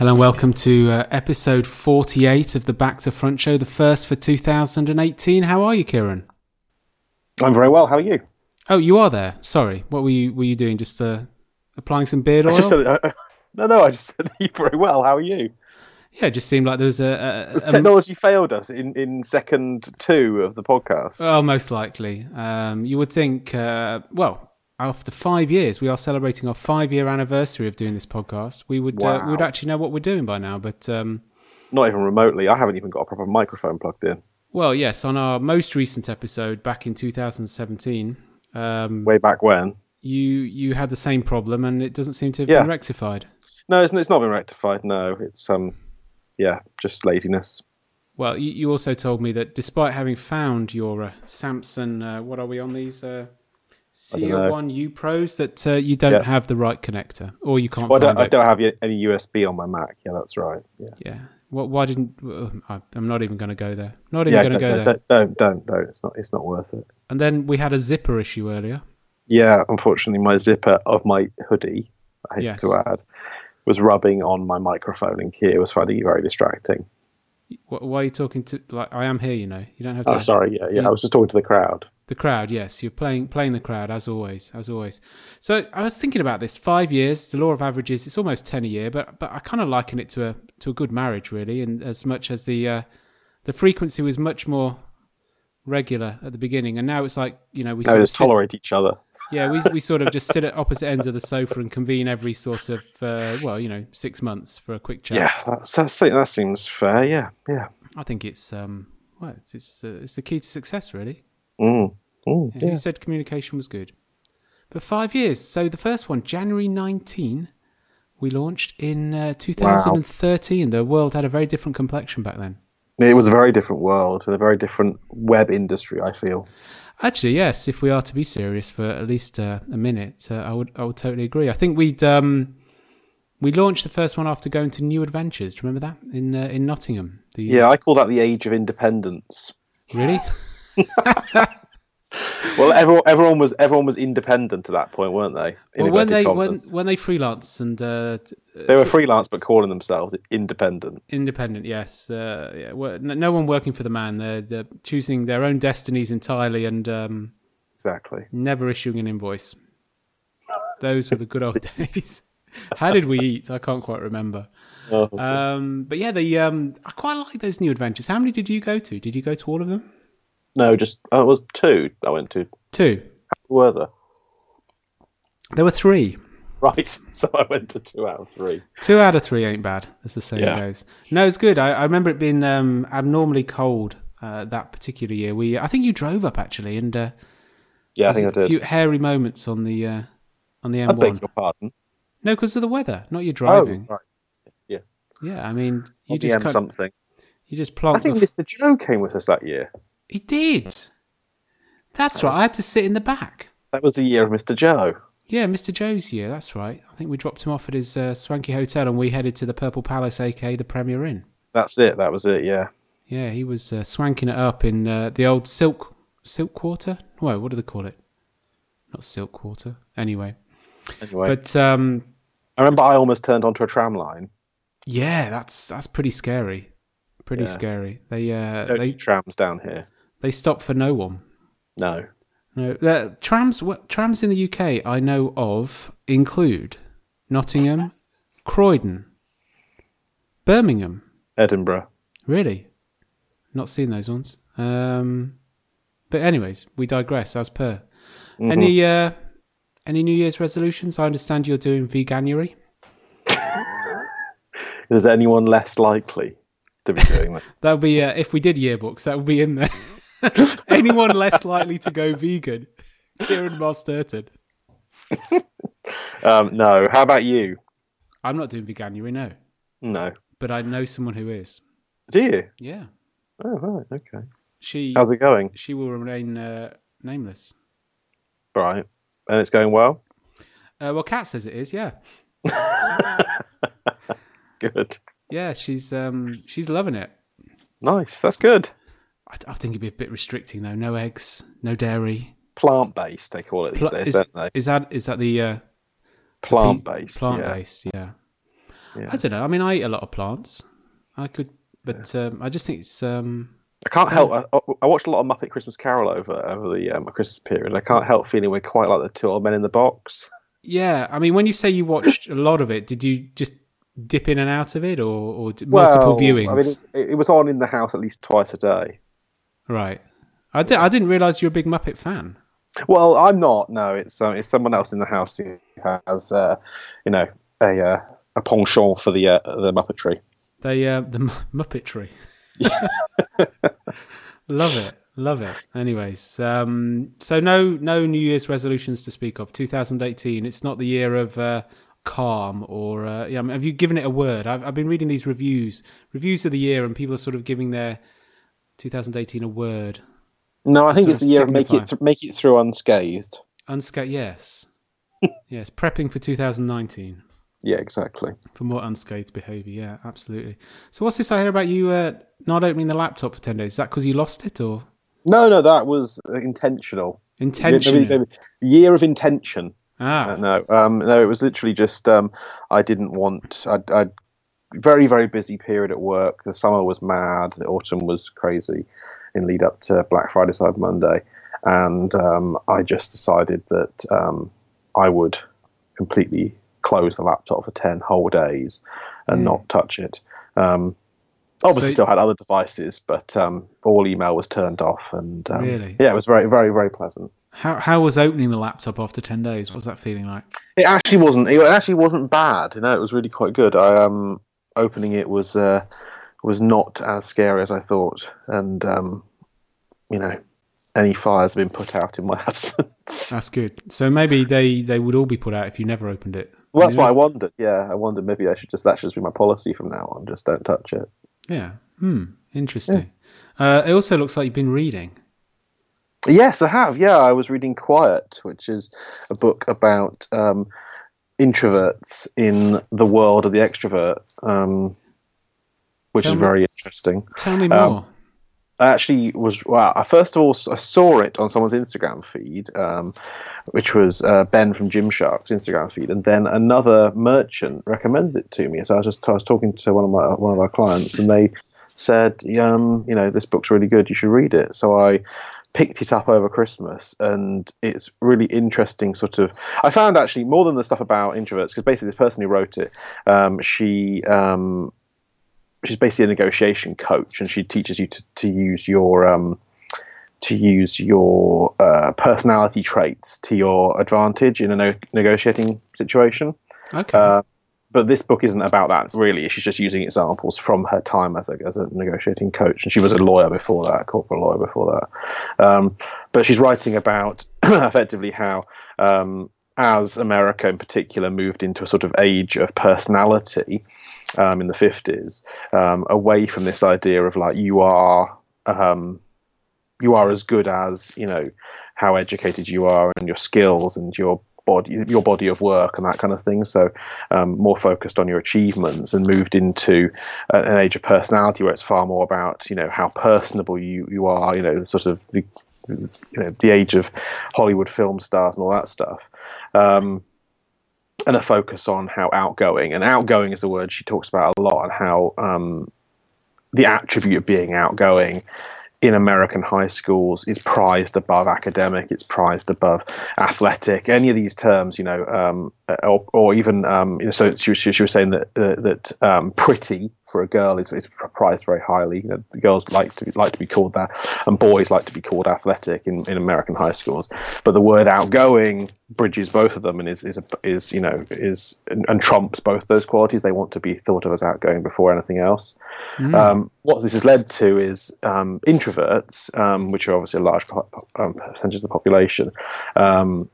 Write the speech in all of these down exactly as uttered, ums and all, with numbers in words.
Hello and welcome to uh, episode forty-eight of the Back to Front show, the first for two thousand eighteen. How are you, Kieran? I'm very well. How are you? Oh, you are there. Sorry. What were you were you doing? Just uh, applying some beard oil? I just said, uh, no, no, I just said you very well. How are you? Yeah, it just seemed like there was a... a, a technology um, failed us in, in second two of the podcast. Oh, most likely. Um, you would think, uh, well, after five years, we are celebrating our five-year anniversary of doing this podcast. We would wow. uh, we would actually know what we're doing by now, but... Um, Not even remotely. I haven't even got a proper microphone plugged in. Well, yes, on our most recent episode back in two thousand seventeen... Um, Way back when. You you had the same problem, and it doesn't seem to have yeah. been rectified. No, it's, it's not been rectified, no. It's... um. Yeah, just laziness. Well, you, you also told me that despite having found your uh, Samsung, uh, what are we on these? Uh, C O one U Pros, that uh, you don't yeah. have the right connector, or you can't well, find I don't, it. I don't have any U S B on my Mac. Yeah, that's right. Yeah. Yeah. Well, why didn't... Uh, I'm not even going to go there. Not even yeah, going to go no, there. Don't, don't, don't. It's not, it's not worth it. And then we had a zipper issue earlier. Yeah, unfortunately, my zipper of my hoodie, I have yes. to add, was rubbing on my microphone, and Keir was finding it very distracting. Why are you talking to... Like, I am here, you know. You don't have to... Oh, sorry. Yeah, yeah. You, I was just talking to the crowd. The crowd, yes. You're playing playing the crowd, as always, as always. So I was thinking about this. Five years, the law of averages, it's almost ten a year, but but I kind of liken it to a to a good marriage, really, and as much as the uh, the frequency was much more regular at the beginning, and now it's like, you know, we now just sit, tolerate each other. Yeah, we we sort of just sit at opposite ends of the sofa and convene every sort of uh, well, you know, six months for a quick chat. Yeah, that's, that's that seems fair. Yeah, yeah. I think it's um well, it's it's, uh, it's the key to success, really. Mm. Mm, yeah, yeah. Who said communication was good? But five years. So the first one, January nineteenth, we launched in uh, two thousand thirteen. Wow. The world had a very different complexion back then. It was a very different world and a very different web industry, I feel. Actually, yes. If we are to be serious for at least uh, a minute, uh, I would I would totally agree. I think we'd um, we launched the first one after going to New Adventures. Do you remember that in uh, in Nottingham? The, yeah, I call that the age of independence. Really? Well, everyone, everyone was everyone was independent at that point, weren't they? Well, when they when, when they freelance and uh, they were freelance, but calling themselves independent. Independent, yes. Uh, yeah, well, no one working for the man. They're, they're choosing their own destinies entirely, and um, exactly never issuing an invoice. Those were the good old days. How did we eat? I can't quite remember. Oh, okay. um, but yeah, the um, I quite like those New Adventures. How many did you go to? Did you go to all of them? No, just oh, it was two. I went to two. How were there? There were three. Right, so I went to two out of three. Two out of three ain't bad, as the saying yeah. goes. No, it's good. I, I remember it being um, abnormally cold uh, that particular year. We, I think you drove up actually, and uh, yeah, I think I did. A few hairy moments on the uh, on the M one. I beg your pardon. No, because of the weather, not your driving. Oh, right. Yeah. Yeah, I mean, you on just the M something. You just plonked. I think Mister Joe came with us that year. He did. That's right. I had to sit in the back. That was the year of Mister Joe. Yeah, Mister Joe's year. That's right. I think we dropped him off at his uh, swanky hotel, and we headed to the Purple Palace, aka the Premier Inn. That's it. That was it. Yeah. Yeah, he was uh, swanking it up in uh, the old Silk Silk Quarter. Well, what do they call it? Not Silk Quarter. Anyway. Anyway. But um, I remember I almost turned onto a tram line. Yeah, that's that's pretty scary. Pretty yeah. scary. They uh, Don't they do trams down here. They stop for no one. No. No. Uh, trams. What, trams in the U K I know of include Nottingham, Croydon, Birmingham, Edinburgh. Really? Not seen those ones. Um, but anyways, we digress as per. Mm-hmm. Any uh, any New Year's resolutions? I understand you're doing veganuary. Is anyone less likely to be doing that? That would be, uh, if we did yearbooks, that would be in there. Anyone less likely to go vegan? Kieran Mosterton. um, no. How about you? I'm not doing veganuary, no. No. But I know someone who is. Do you? Yeah. Oh, right. Okay. She. How's it going? She will remain uh, nameless. Right. And it's going well? Uh, well, Kat says it is, yeah. Good. Yeah, she's um she's loving it. Nice, that's good. I, I think it'd be a bit restricting though. No eggs, no dairy. Plant based, they call it these Pla- days, is, don't they? Is that is that the uh, plant based? Plant based, yeah. Yeah. I don't know. I mean, I eat a lot of plants. I could, but yeah. um, I just think it's. Um, I can't I help. I, I watched a lot of Muppet Christmas Carol over over the um, Christmas period. I can't help feeling we're quite like the two old men in the box. Yeah, I mean, when you say you watched a lot of it, did you just dip in and out of it, or, or multiple well, viewings? I mean, it, it was on in the house at least twice a day. Right. I, di- I didn't realise you're a big Muppet fan. Well, I'm not. No, it's um, it's someone else in the house who has, uh, you know, a uh, a penchant for the uh, the Muppetry. They uh, the M- Muppetry. Love it, love it. Anyways, um, so no no New Year's resolutions to speak of. two thousand eighteen. It's not the year of uh, calm or uh, yeah. I mean, have you given it a word? I've I've been reading these reviews reviews of the year, and people are sort of giving their two thousand eighteen a word. No, I think it's the year of make it th- make it through unscathed. Unscathed, yes, yes. Prepping for two thousand nineteen. Yeah, exactly. For more unscathed behaviour, yeah, absolutely. So, what's this I hear about you uh, not opening the laptop for ten days? Is that because you lost it, or? No, no, that was intentional. Intentional. Maybe, maybe, year of intention. Ah, uh, no, um, no, it was literally just um, I didn't want. I'd, I'd very, very busy period at work. The summer was mad. The autumn was crazy. In lead up to Black Friday, Cyber Monday, and um, I just decided that um, I would completely close the laptop for ten whole days and mm. not touch it. Um, obviously, so, still had other devices, but um, all email was turned off, and um, really, yeah, it was very, very, very pleasant. How how was opening the laptop after ten days? What was that feeling like? It actually wasn't. It actually wasn't bad. You know, it was really quite good. I um, opening it was. Uh, was not as scary as I thought, and um, you know, any fires have been put out in my absence. That's good. So maybe they, they would all be put out if you never opened it. Well, that's I mean, what I wondered. Yeah, I wondered maybe I should just that should just be my policy from now on. Just don't touch it. Yeah. Hmm. Interesting. Yeah. Uh, it also looks like you've been reading. Yes, I have. Yeah, I was reading Quiet, which is a book about um, introverts in the world of the extrovert. Um, which tell is me, very interesting. Tell me more. Um, I actually was, well, I first of all, I saw it on someone's Instagram feed, um, which was uh, Ben from Gymshark's Instagram feed, and then another merchant recommended it to me. So I was just I was talking to one of my one of our clients, and they said, um, you know, this book's really good, you should read it. So I picked it up over Christmas, and it's really interesting sort of, I found actually more than the stuff about introverts, because basically this person who wrote it, um, she... Um, she's basically a negotiation coach, and she teaches you to, to use your um, to use your uh, personality traits to your advantage in a no- negotiating situation. Okay. Uh, but this book isn't about that, really. She's just using examples from her time as a, as a negotiating coach. And she was a lawyer before that, a corporate lawyer before that. Um, but she's writing about effectively how, um, as America in particular moved into a sort of age of personality, Um, in the fifties, um, away from this idea of like you are um, you are as good as, you know, how educated you are and your skills and your body your body of work and that kind of thing. So um, more focused on your achievements, and moved into a, an age of personality where it's far more about, you know, how personable you, you are, you know, the sort of the, you know, the age of Hollywood film stars and all that stuff. Um, and a focus on how outgoing, and outgoing is a word she talks about a lot, and how um, the attribute of being outgoing in American high schools is prized above academic, it's prized above athletic, any of these terms, you know, um, or, or even, um, you know, so she, she, she was saying that uh, that um, pretty for a girl is, is prized very highly. You know, the girls like to like to be called that, and boys like to be called athletic in, in American high schools. But the word outgoing bridges both of them, and is is is you know is and, and trumps both those qualities. They want to be thought of as outgoing before anything else. Mm. Um, what this has led to is um, introverts, um, which are obviously a large po- um, percentage of the population, um,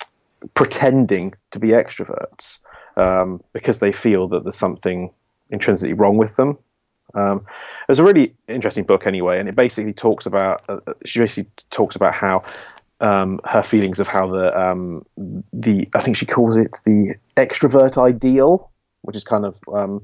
pretending to be extroverts um, because they feel that there's something intrinsically wrong with them. Um, it's a really interesting book anyway, and it basically talks about uh, she basically talks about how um, her feelings of how the um, the I think she calls it the extrovert ideal, which is kind of um,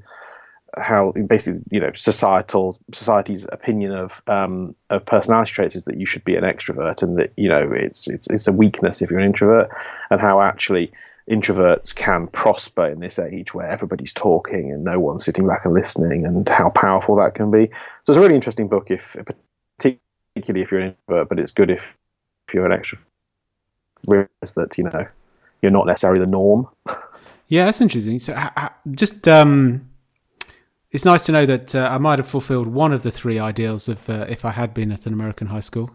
how basically, you know, societal society's opinion of um, of personality traits is that you should be an extrovert, and that, you know, it's it's it's a weakness if you're an introvert, and how actually introverts can prosper in this age where everybody's talking and no one's sitting back and listening, and how powerful that can be. So it's a really interesting book, if particularly if you're an introvert, but it's good if, if you're an extrovert. Realize that, you know, you're not necessarily the norm. Yeah, that's interesting. So just um, it's nice to know that uh, I might have fulfilled one of the three ideals of uh, if I had been at an American high school.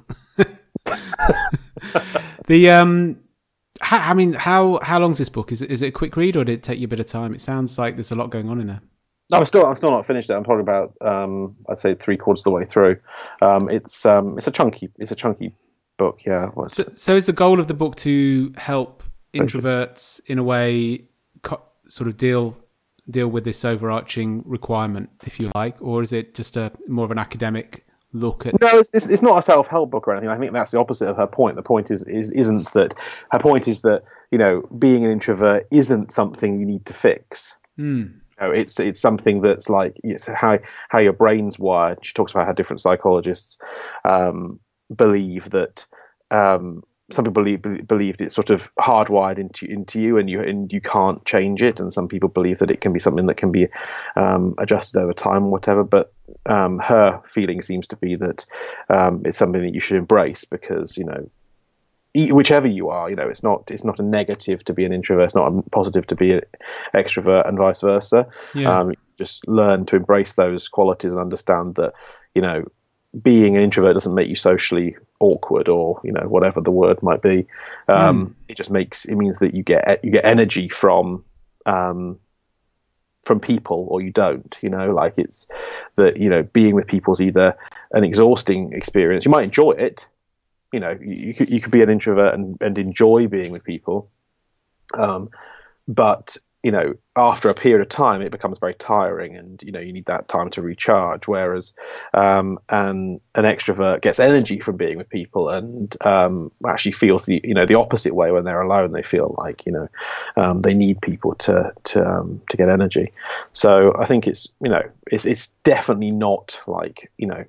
the um. How, I mean, how how long's this book? Is it is it a quick read, or did it take you a bit of time? It sounds like there's a lot going on in there. No, I'm still I'm still not finished it. I'm probably about um, I'd say three quarters of the way through. Um, it's um, it's a chunky it's a chunky book. Yeah. So, so is the goal of the book to help introverts in a way co- sort of deal deal with this overarching requirement, if you like, or is it just a more of an academic look at? No, it's, it's it's not a self-help book or anything. I think that's the opposite of her point. The point is, is isn't that her point is that, you know, being an introvert isn't something you need to fix. Mm. You know, it's it's something that's like, it's how how your brain's wired. She talks about how different psychologists um, believe that. Um, some people believe believed it's sort of hardwired into into you, and you and you can't change it. And some people believe that it can be something that can be um, adjusted over time, or whatever. But um, her feeling seems to be that um, it's something that you should embrace, because, you know, whichever you are, you know, it's not it's not a negative to be an introvert, it's not a positive to be an extrovert, and vice versa. Yeah. Um, just learn to embrace those qualities and understand that, you know, being an introvert doesn't make you socially awkward, or, you know, whatever the word might be. Um, mm. It just makes it means that you get you get energy from um, from people, or you don't. You know, like, it's that, you know, being with people is either an exhausting experience. You might enjoy it. You know, you, you could you could be an introvert and, and enjoy being with people, um, but, you know, after a period of time, it becomes very tiring, and, you know, you need that time to recharge. Whereas um, an an extrovert gets energy from being with people, and um, actually feels the you know the opposite way when they're alone. They feel like, you know, um, they need people to to um, to get energy. So I think it's you know it's it's definitely not like, you know.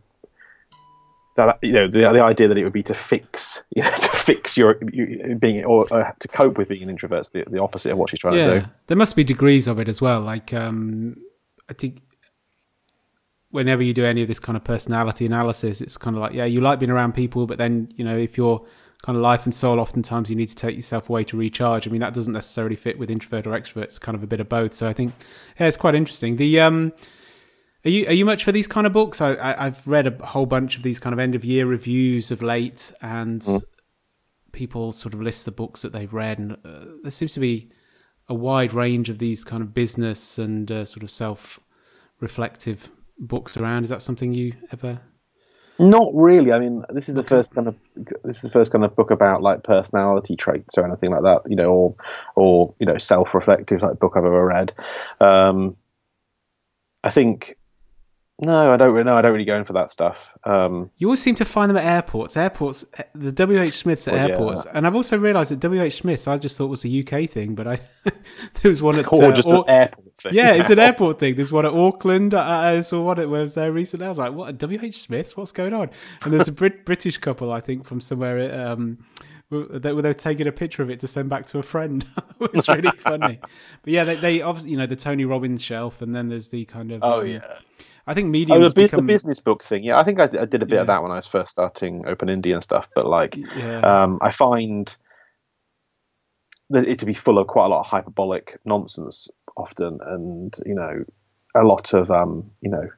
That, you know, the the idea that it would be to fix, you know, to fix your you, being, or uh, to cope with being an introvert is the, the opposite of what she's trying yeah, to do. There must be degrees of it as well. Like, um, I think whenever you do any of this kind of personality analysis, it's kind of like, yeah, you like being around people, but then, you know, if you're kind of life and soul, oftentimes you need to take yourself away to recharge. I mean, that doesn't necessarily fit with introvert or extrovert. It's kind of a bit of both. So I think, yeah, it's quite interesting. The um. Are you are you much for these kind of books? I, I, I've read a whole bunch of these kind of end of year reviews of late, and mm. people sort of list the books that they've read, and uh, there seems to be a wide range of these kind of business and uh, sort of self-reflective books around. Is that something you ever? Not really. I mean, this is the okay. first kind of this is the first kind of book about, like, personality traits or anything like that, you know, or or you know, self-reflective like book I've ever read. Um, I think. No, I don't. No, I don't really go in for that stuff. Um, you always seem to find them at airports. Airports, the W H Smiths at well, airports, yeah. And I've also realised that W H Smiths, I just thought was a U K thing, but I there was one at or uh, just or, an airport thing. Yeah, it's an airport thing. There's one at Auckland. I, I saw one at where I was there recently. I was like, "What? W H Smiths? What's going on?" And there's a Brit- British couple, I think, from somewhere. Um, They were taking a picture of it to send back to a friend. It was really funny. But yeah, they, they obviously, you know, the Tony Robbins shelf, and then there's the kind of oh um, yeah. I think mediums oh, the, become... the business book thing. Yeah, I think I, I did a bit yeah. of that when I was first starting Open Indie and stuff. But like, yeah. um, I find that it to be full of quite a lot of hyperbolic nonsense often, and, you know, a lot of um, you know,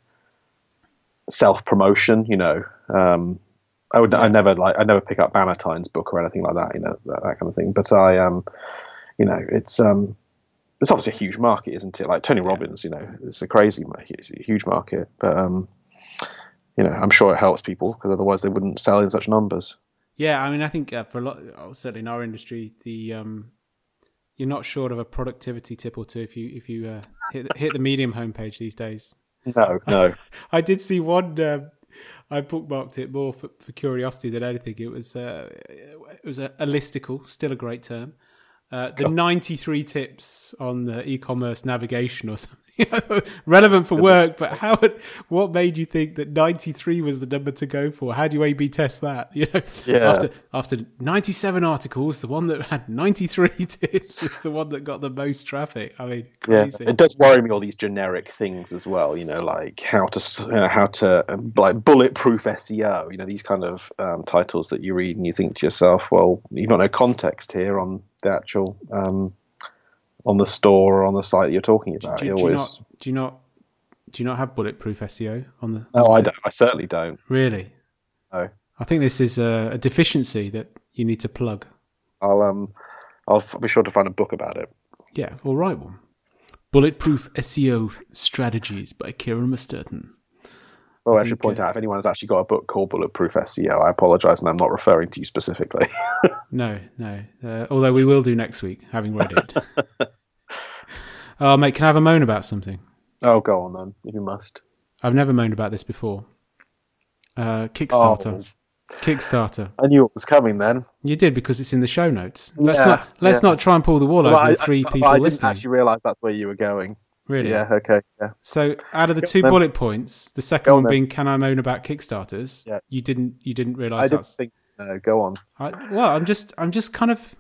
self promotion. You know. Um, I would. Yeah. I never like. I never pick up Bannatyne's book or anything like that. You know, that, that kind of thing. But I, um, you know, it's um, it's obviously a huge market, isn't it? Like Tony Robbins, you know, it's a crazy market, it's a huge market. But um, you know, I'm sure it helps people, because otherwise they wouldn't sell in such numbers. Yeah, I mean, I think uh, for a lot, certainly in our industry, the um, you're not short of a productivity tip or two if you if you uh, hit hit the Medium homepage these days. No, no. I did see one. Uh, I bookmarked it more for, for curiosity than anything. It was uh, it was a, a listicle, still a great term, Uh, the ninety-three tips on the e-commerce navigation or something. Relevant for work, but how? What made you think that ninety-three was the number to go for? How do you A B test that? You know, Yeah. after after ninety-seven articles, the one that had ninety-three tips was the one that got the most traffic. I mean, crazy. Yeah, it does worry me, all these generic things as well. You know, like how to s- you know, how to um, like bulletproof S E O. You know, these kind of um, titles that you read and you think to yourself, well, you've got no context here on the actual um, on the store or on the site that you're talking about. Do, do, It do you always- not? Do you not? Do you not have bulletproof S E O on the? No, I don't. I certainly don't. Really? No. I think this is a, a deficiency that you need to plug. I'll um, I'll be sure to find a book about it. Yeah, we'll write one. Bulletproof S E O Strategies by Kieran Musturton. Well, I, I should think, point uh, out, if anyone has actually got a book called Bulletproof S E O, I apologise, and I'm not referring to you specifically. No, no. Uh, although we will do next week, having read it. Oh, mate, can I have a moan about something? Oh, go on then, if you must. I've never moaned about this before. Uh, Kickstarter. Oh. Kickstarter. I knew it was coming then. You did because it's in the show notes. Let's Yeah, not let's yeah. not try and pull the wool Well, over I, the three I, people I didn't listening. actually realise that's where you were going. Really? Yeah, okay, yeah. So out of the two then. bullet points, the second Go on one then. being "Can I moan about Kickstarters?" Yeah. You didn't you didn't I realise didn't that's. think, no, go on. I, well, I'm just I'm just kind of.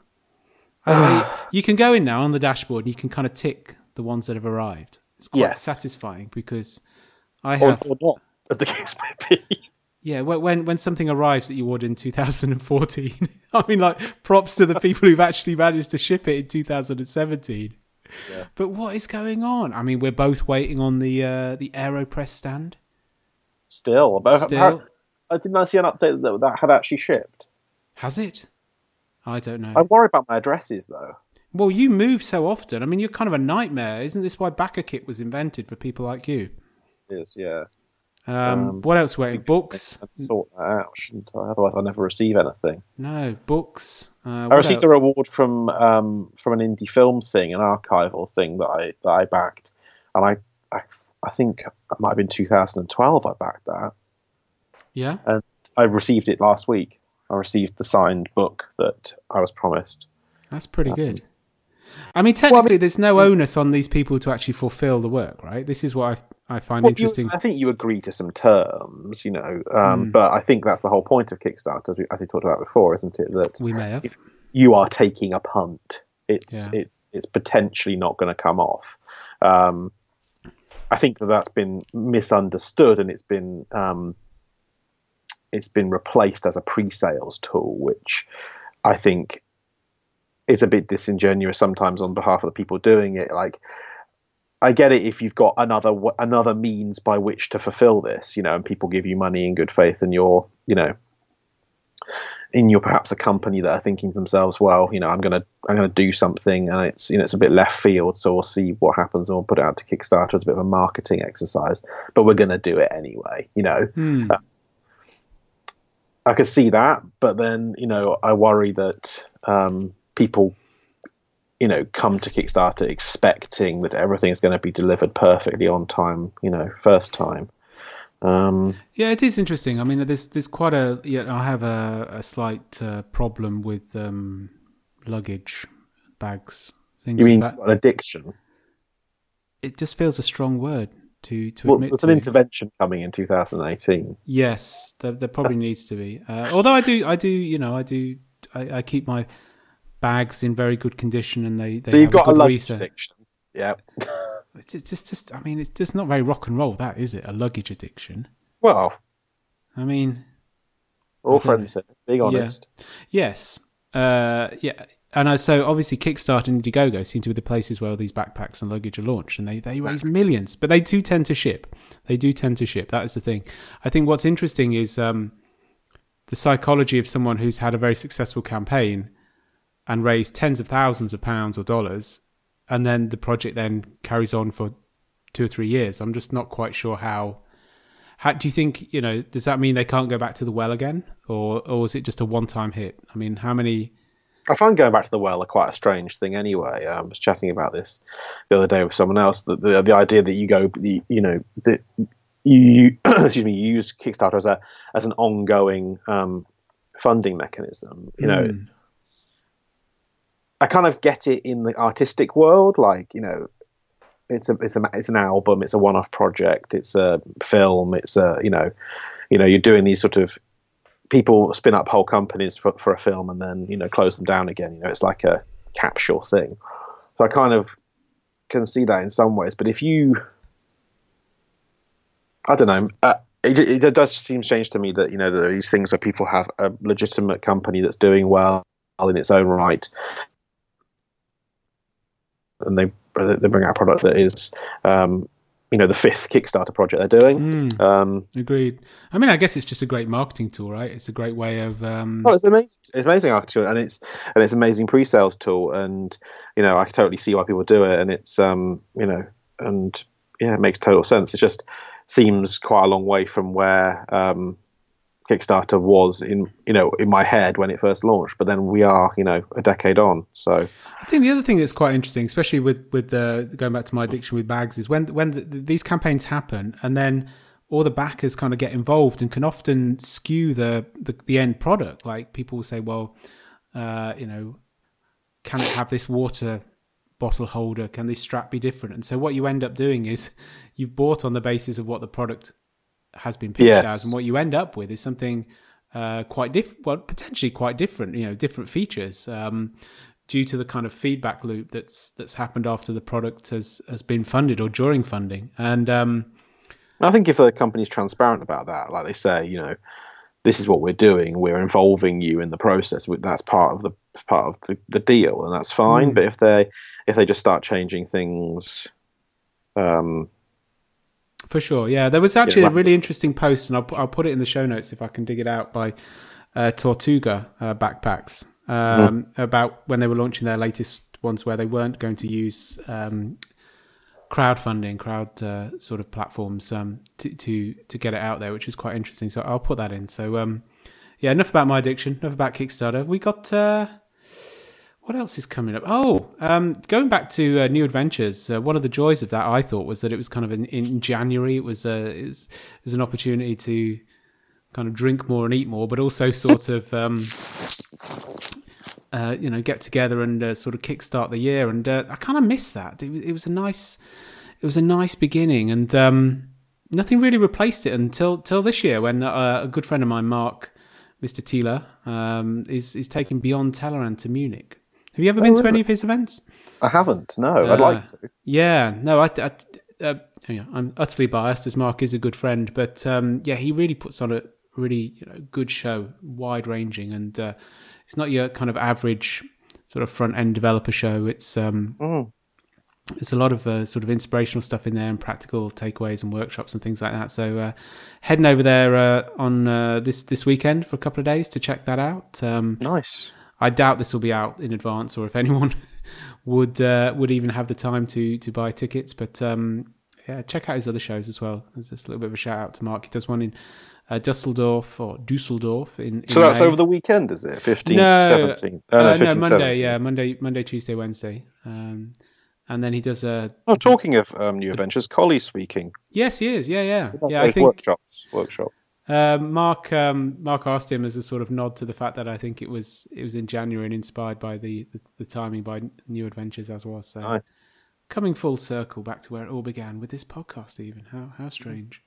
I, you can go in now on the dashboard and you can kind of tick the ones that have arrived. It's quite Yes. satisfying because I Or, have. or not, as the case may be. Yeah, when when when something arrives that you ordered in two thousand fourteen, I mean, like props to the people who've actually managed to ship it in two thousand seventeen. Yeah. But what is going on? I mean, we're both waiting on the uh, the AeroPress stand. Still, but Still, I didn't I see an update that that had actually shipped. has it? I don't know. I worry about my addresses though. Well, you move so often. I mean, you're kind of a nightmare. Isn't this why BackerKit was invented for people like you? It is, yeah. Um, Um, what else? Waiting books? I'd sort that out, shouldn't I? Otherwise, I'll never receive anything. No books. Uh, I what received a else? reward from um, from an indie film thing, an archival thing that I that I backed, and I I, I think it might have been two thousand twelve. I backed that. Yeah. And I received it last week. I received the signed book that I was promised. That's pretty good. I mean, technically, there's no onus on these people to actually fulfill the work, right? This is what I, I find Well, you- interesting. I think you agree to some terms, you know, um, Mm. but I think that's the whole point of Kickstarter, as we, as we talked about before, isn't it? That We may have. you are taking a punt. It's Yeah. it's it's potentially not going to come off. Um, I think that that's been misunderstood, and it's been um, it's been replaced as a pre-sales tool, which I think is a bit disingenuous sometimes on behalf of the people doing it. Like, I get it if you've got another w- another means by which to fulfill this, you know, and people give you money in good faith, and you're, you know, in you're perhaps a company that are thinking to themselves, well, you know, I'm gonna I'm gonna do something, and it's, you know, it's a bit left field, so we'll see what happens, and we'll put it out to Kickstarter as a bit of a marketing exercise, but we're gonna do it anyway, you know. Hmm. I could see that, but then, you know, I worry that um, people, you know, come to Kickstarter expecting that everything is going to be delivered perfectly on time, you know, first time. Um, Yeah, it is interesting. I mean, there's there's quite a. Yeah, I have a, a slight uh, problem with um, luggage, bags, things you mean like that. an addiction? It just feels a strong word to to Well, admit there's to. an intervention coming in two thousand eighteen. Yes, there, there probably needs to be. Uh, although I do, I do, you know, I do, I, I keep my bags in very good condition, and they. they So you've have got a good luggage research. addiction. Yeah. It's just, just, just, I mean, it's just not very rock and roll. That is it? A luggage addiction. Well, I mean, all don't friends here, being honest. yes, uh, yeah. And I, so obviously Kickstarter and Indiegogo seem to be the places where all these backpacks and luggage are launched, and they, they raise millions, but they do tend to ship. They do tend to ship. That is the thing. I think what's interesting is um, the psychology of someone who's had a very successful campaign and raised tens of thousands of pounds or dollars, and then the project then carries on for two or three years. I'm just not quite sure how. How do you think, you know, does that mean they can't go back to the well again? Or or is it just a one-time hit? I mean, how many... I find going back to the well a quite a strange thing anyway. Um, I was chatting about this the other day with someone else, that the the idea that you go, the, you know, that you excuse me, you use Kickstarter as a as an ongoing um, funding mechanism. You know, Mm. I kind of get it in the artistic world, like, you know, it's a it's a it's an album, it's a one-off project, it's a film, it's a you know, you know, you're doing these sort of people spin up whole companies for for a film and then you know close them down again. You know, it's like a capsule thing. So I kind of can see that in some ways, but if you, I don't know. Uh, It, it does seem strange to me that you know there are these things where people have a legitimate company that's doing well in its own right, and they they bring out a product that is, um, you know, the fifth Kickstarter project they're doing. Mm, um, agreed. I mean, I guess it's just a great marketing tool, right? It's a great way of. Um... Oh, it's amazing! It's amazing marketing, and it's and it's an amazing pre-sales tool, and you know I can totally see why people do it, and it's um you know and yeah, it makes total sense. It's just seems quite a long way from where um, Kickstarter was in you know in my head when it first launched. But then we are you know a decade on. So I think the other thing that's quite interesting, especially with with uh, going back to my addiction with bags, is when when the, these campaigns happen and then all the backers kind of get involved and can often skew the the, the end product. Like people will say, well, uh, you know, can it have this water bottle holder? Can this strap be different? And so what you end up doing is you've bought on the basis of what the product has been pitched yes. as, and what you end up with is something uh, quite different, well, potentially quite different, you know, different features um, due to the kind of feedback loop that's that's happened after the product has, has been funded or during funding. And um, I think if the company's transparent about that, like they say, you know, this is what we're doing, we're involving you in the process, that's part of the part of the, the deal, and that's fine. Mm. But if they if they just start changing things, um, for sure, yeah. There was actually yeah, a really interesting post, and I'll I'll put it in the show notes if I can dig it out, by uh, Tortuga uh, Backpacks um, mm. about when they were launching their latest ones, where they weren't going to use um, crowdfunding, crowd uh, sort of platforms um, to to to get it out there, which is quite interesting. So I'll put that in. So um, yeah, enough about my addiction, enough about Kickstarter. We got. Uh, What else is coming up? Oh, um, going back to uh, New Adventures. Uh, one of the joys of that, I thought, was that it was kind of in, in January. It was, uh, it was it was an opportunity to kind of drink more and eat more, but also sort of um, uh, you know get together and uh, sort of kickstart the year. And uh, I kind of missed that. It was, it was a nice it was a nice beginning, and um, nothing really replaced it until till this year when uh, a good friend of mine, Mark, Mister Thiele, um, is is taking Beyond Tellerrand to Munich. Have you ever oh, been to really? any of his events? I haven't. No, uh, I'd like to. Yeah, no, I, I, uh, yeah, I'm utterly biased, as Mark is a good friend, but um, yeah, he really puts on a really you know good show, wide ranging, and uh, it's not your kind of average sort of front end developer show. It's um, mm. There's a lot of uh, sort of inspirational stuff in there and practical takeaways and workshops and things like that. So uh, heading over there uh, on uh, this this weekend for a couple of days to check that out. Um, nice. I doubt this will be out in advance, or if anyone would uh, would even have the time to to buy tickets. But um, yeah, check out his other shows as well. There's just a little bit of a shout out to Mark. He does one in uh, Dusseldorf or Dusseldorf in. in so that's May. over the weekend, is it? fifteenth, no, seventeenth? Oh, no, uh, no, Monday. seventeenth. Yeah, Monday, Monday, Tuesday, Wednesday. Um, and then he does a. Oh, talking of um, New Adventures, Collie's speaking. Yes, he is. Yeah, yeah, that's yeah. I think workshops. Workshop. Uh, Mark um, Mark asked him as a sort of nod to the fact that I think it was it was in January and inspired by the, the, the timing by New Adventures as was. So nice. Coming full circle back to where it all began with this podcast, even how how strange.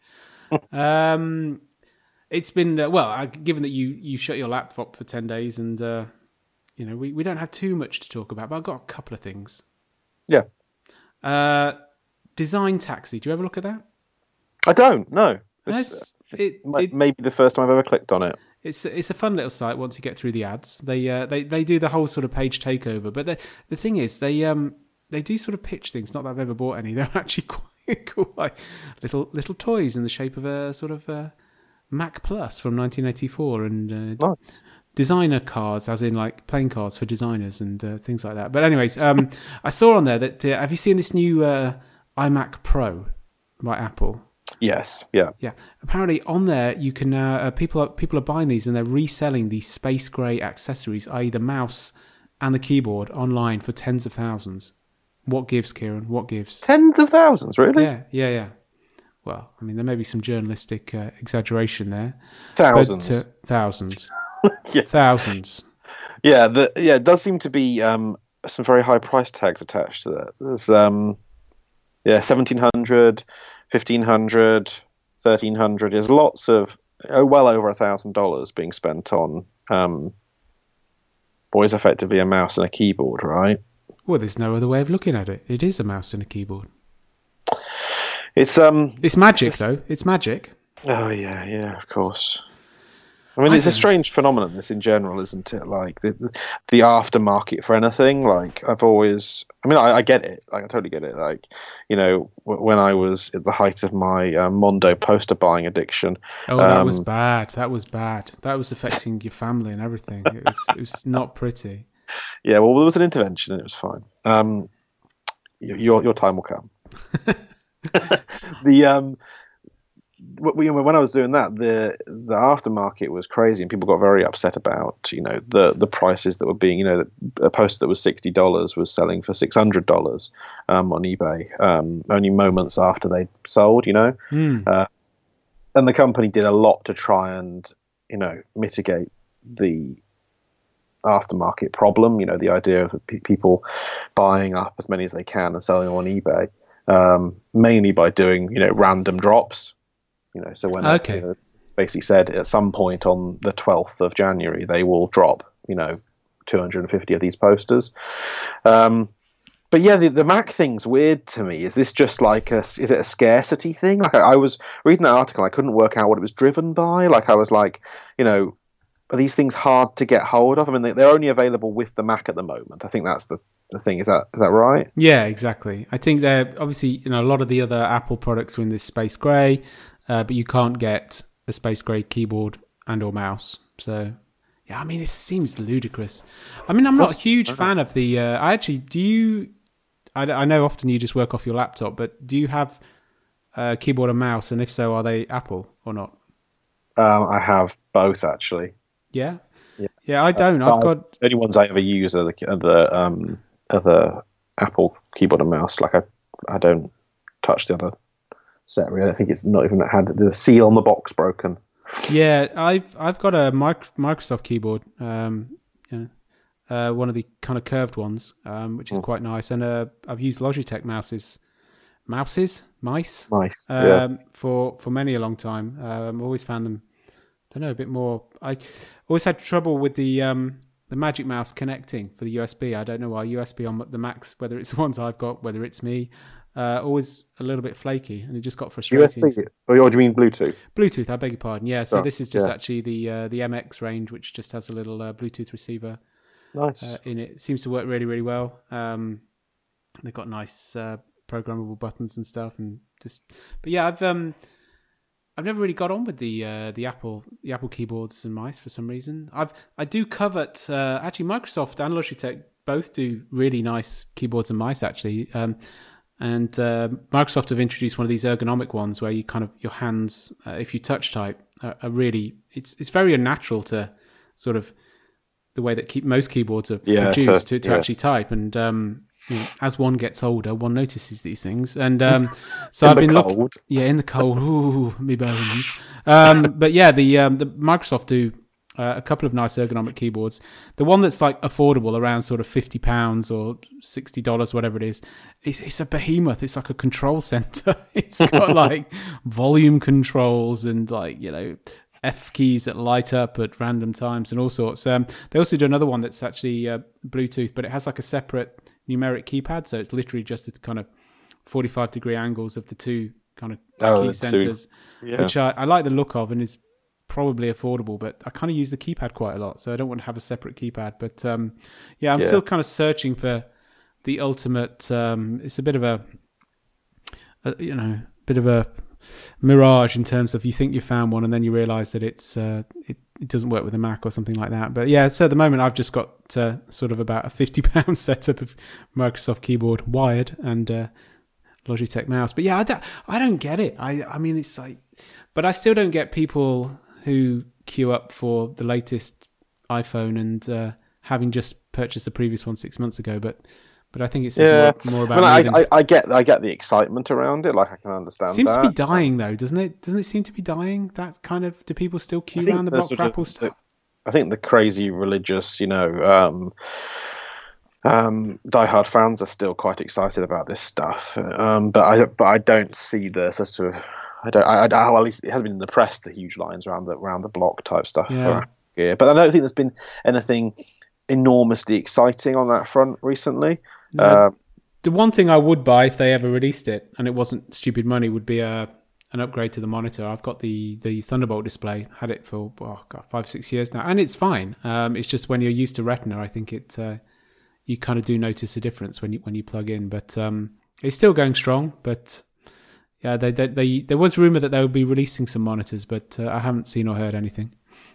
um, it's been uh, well, uh, given that you you shut your laptop for ten days, and uh, you know we, we don't have too much to talk about, but I've got a couple of things. Yeah. Uh, Design Taxi. Do you ever look at that? I don't. No. It's, it, it may be the first time I've ever clicked on it. It's it's a fun little site once you get through the ads. They uh, they they do the whole sort of page takeover. But the the thing is, they um they do sort of pitch things. Not that I've ever bought any. They're actually quite cool, like little little toys in the shape of a sort of a Mac Plus from nineteen eighty-four, and uh, nice. Designer cards, as in like playing cards for designers and uh, things like that. But anyways, um, I saw on there that uh, have you seen this new uh, iMac Pro by Apple? Yes. Yeah. Yeah. Apparently, on there you can uh, uh, people are people are buying these and they're reselling these space grey accessories, that is, the mouse and the keyboard, online for tens of thousands. What gives, Kieran? What gives? Tens of thousands, really? Yeah. Yeah. Yeah. Well, I mean, there may be some journalistic uh, exaggeration there. Thousands. But, uh, thousands. yeah. Thousands. Yeah. The yeah. It does seem to be um, some very high price tags attached to that. There's um, yeah, seventeen hundred, fifteen hundred, thirteen hundred. There's lots of oh, well over a thousand dollars being spent on um, what is effectively a mouse and a keyboard, right? Well, there's no other way of looking at it. It is a mouse and a keyboard. It's um, it's magic it's, though. It's magic. Oh yeah, yeah, of course. I mean, I it's a strange phenomenon, this in general, isn't it? Like the the aftermarket for anything. Like I've always, I mean, I, I get it. Like I totally get it. Like, you know, w- when I was at the height of my uh, Mondo poster buying addiction. Oh, that um, was bad. That was bad. That was affecting your family and everything. It was, it was not pretty. Yeah, well, there was an intervention and it was fine. Um, your your time will come. the um. When I was doing that, the the aftermarket was crazy, and people got very upset about, you know, the the prices that were being, you know, a poster that was sixty dollars was selling for six hundred dollars um, on eBay, um, only moments after they sold, you know, mm. uh, and the company did a lot to try and, you know, mitigate the aftermarket problem. You know, the idea of pe- people buying up as many as they can and selling on eBay, um, mainly by doing, you know, random drops. You know, so when okay. they you know, basically said at some point on the twelfth of January they will drop, you know, two hundred fifty of these posters. Um, but yeah, the, the Mac thing's weird to me. Is this just like a is it a scarcity thing? Like I, I was reading that article, I couldn't work out what it was driven by. Like I was like, you know, are these things hard to get hold of? I mean, they, they're only available with the Mac at the moment. I think that's the the thing. Is that is that right? Yeah, exactly. I think they're obviously, you know, a lot of the other Apple products are in this space grey. Uh, but you can't get a space grey keyboard and or mouse. So, yeah, I mean, it seems ludicrous. I mean, I'm not What's, a huge fan of the... Uh, I actually, do you... I, I know often you just work off your laptop, but do you have a keyboard and mouse? And if so, are they Apple or not? Um, I have both, actually. Yeah? Yeah, yeah I don't. Uh, I've got... The only ones I ever use are the, are the, um, are the Apple keyboard and mouse. Like, I, I don't touch the other... set really. I think it's not even had the seal on the box broken. Yeah, I've I've got a Microsoft keyboard, um, you know, uh, one of the kind of curved ones, um, which is mm. quite nice, and uh, I've used Logitech mouses, mouses, mice, mice, um, yeah. for for many a long time. Um, I've always found them, I don't know, a bit more. I always had trouble with the um, the Magic Mouse connecting for the U S B. I don't know why U S B on the Macs, whether it's the ones I've got, whether it's me. Uh, always a little bit flaky, and it just got frustrating. U S B, or do you mean Bluetooth? Bluetooth, I beg your pardon. Yeah, so oh, this is just yeah. actually the uh, the M X range, which just has a little uh, Bluetooth receiver. Nice. Uh, in it. It seems to work really, really well. Um, they've got nice uh, programmable buttons and stuff, and just. But yeah, I've um, I've never really got on with the uh, the Apple the Apple keyboards and mice for some reason. I've I do covet uh, actually Microsoft and Logitech both do really nice keyboards and mice actually. Um, And uh, Microsoft have introduced one of these ergonomic ones where you kind of your hands, uh, if you touch type, are, are really it's it's very unnatural to sort of the way that keep, most keyboards are yeah, produced to, to, to yeah. actually type. And um, you know, as one gets older, one notices these things. And um, so in I've the been cold. looking, yeah, in the cold, ooh, me bones. Um, but yeah, the um, the Microsoft do. Uh, a couple of nice ergonomic keyboards. The one that's like affordable, around sort of fifty pounds or sixty dollars, whatever it is, it's, it's a behemoth. It's like a control center. It's got like volume controls and like, you know, F keys that light up at random times and all sorts. Um, they also do another one that's actually uh, Bluetooth, but it has like a separate numeric keypad. So it's literally just the kind of forty-five degree angles of the two kind of oh, key centers, yeah. which I, I like the look of and is probably affordable, but I kind of use the keypad quite a lot, so I don't want to have a separate keypad. But um, yeah, I'm yeah. still kind of searching for the ultimate. Um, it's a bit of a, a, you know, bit of a mirage in terms of you think you found one and then you realise that it's uh, it, it doesn't work with a Mac or something like that. But yeah, so at the moment I've just got uh, sort of about a fifty pound setup of Microsoft keyboard wired and uh, Logitech mouse. But yeah, I don't, I don't get it. I I mean, it's like, but I still don't get people who queue up for the latest iPhone and uh, having just purchased the previous one six months ago. But but I think it's yeah. more, more about. I, mean, I, I, I get I get the excitement around it. Like I can understand. It seems that. to be dying though, doesn't it? Doesn't it seem to be dying? That kind of do people still queue around the block for Apple stuff? I think the crazy religious, you know, um, um, diehard fans are still quite excited about this stuff. Um, but I but I don't see the sort of I don't I, I well, at least it has been in the press, the huge lines around the around the block type stuff Yeah. for gear. But I don't think there's been anything enormously exciting on that front recently. No, Uh, the one thing I would buy if they ever released it and it wasn't stupid money would be a an upgrade to the monitor. I've got the the Thunderbolt display, had it for oh god five six years now, and it's fine. Um, it's just when you're used to Retina, I think it uh, you kind of do notice a difference when you when you plug in. But um, it's still going strong. But yeah, they, they, they there was rumor that they would be releasing some monitors, but uh, I haven't seen or heard anything.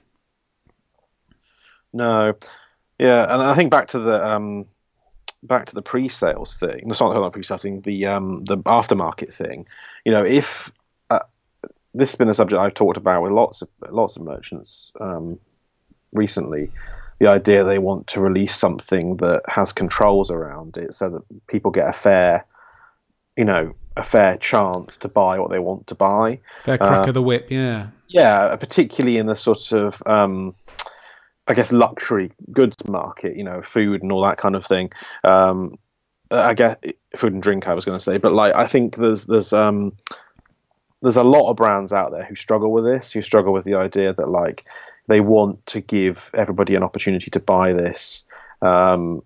no, yeah, and I think back to the um, back to the pre-sales thing. That's not not pre-sales thing. The um, the aftermarket thing. You know, if uh, this has been a subject I've talked about with lots of lots of merchants um, recently. The idea they want to release something that has controls around it, so that people get a fair, you know, a fair chance to buy what they want to buy. Fair crack Uh, of the whip, yeah. yeah, particularly in the sort of, um, I guess, luxury goods market, you know, food and all that kind of thing. Um, I guess food and drink, I was going to say, but like I think there's there's um, there's a lot of brands out there who struggle with this, who struggle with the idea that like they want to give everybody an opportunity to buy this, um,